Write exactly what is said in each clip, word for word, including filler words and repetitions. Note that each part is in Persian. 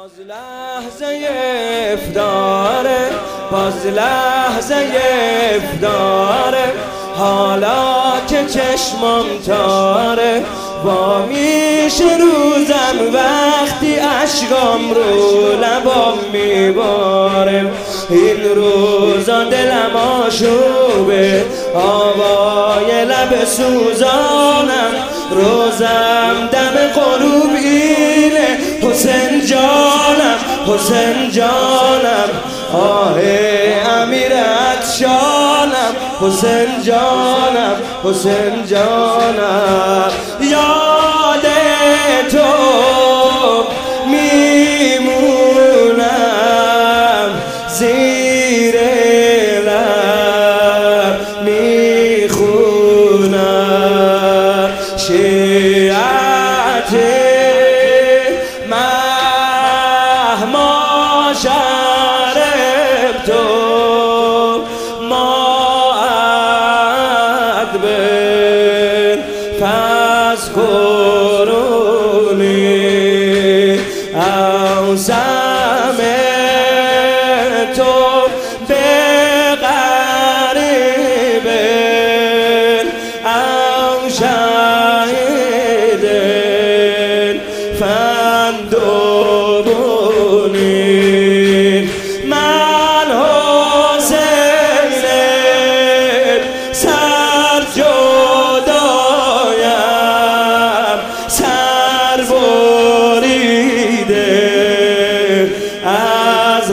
باز لحظه افطاره، باز لحظه افطاره، حالا که چشمم تاره، با میشه روزم وقتی اشکام رو لبام میباره. این روزا دلم آشوبه، آوای لب سوزانم، روزم دم غروب اینه، حسین جانم حسین جانم، آه امیر عطشانم، حسین جانم حسین جانم. یاد تو میمونم، زیر لب میخونم شیعت مهما شرب تو ماعد بن فاذکرونی اوسم تو به غریب او شهید فندبونی. من حسین سر جدایم، سر بریده از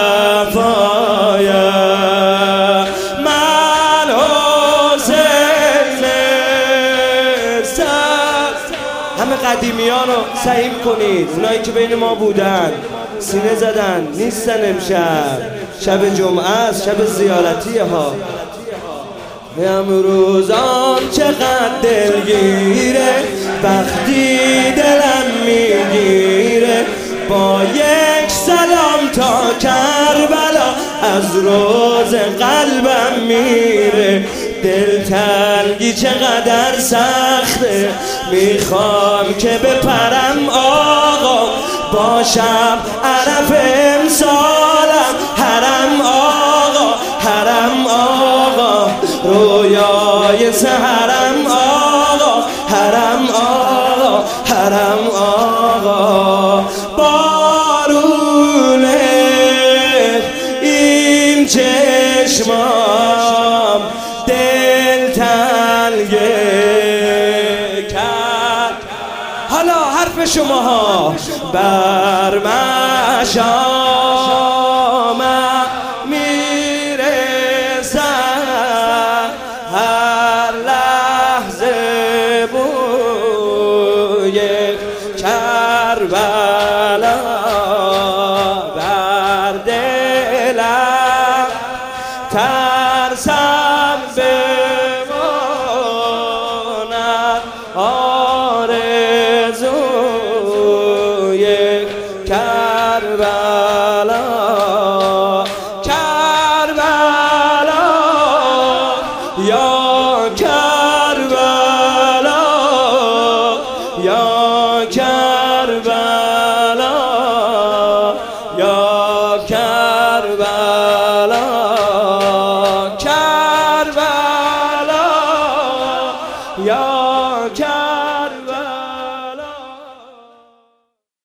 غفایم. من حسین سر. همه قدیمیان رو سعیم کنید، اونایی که بین ما بودن سینه زدن نیستن امشب، شب جمعه است، شب زیارتیه ها. امروزان چقدر دلگیره، وقتی دلم میگیره، با یک سلام تا کربلا از روز قلبم میره. دلتنگی چقدر سخته، میخوام که بپرم آقا، باشم عرف امسالم، حرم آقا حرم آقا، رویای سحرم آقا، حرم آقا حرم آقا. بارونه این چشمام دلتنگه کرد. حالا حرف شماها بر مشام میرسد، هر لحظه بوی کربلا.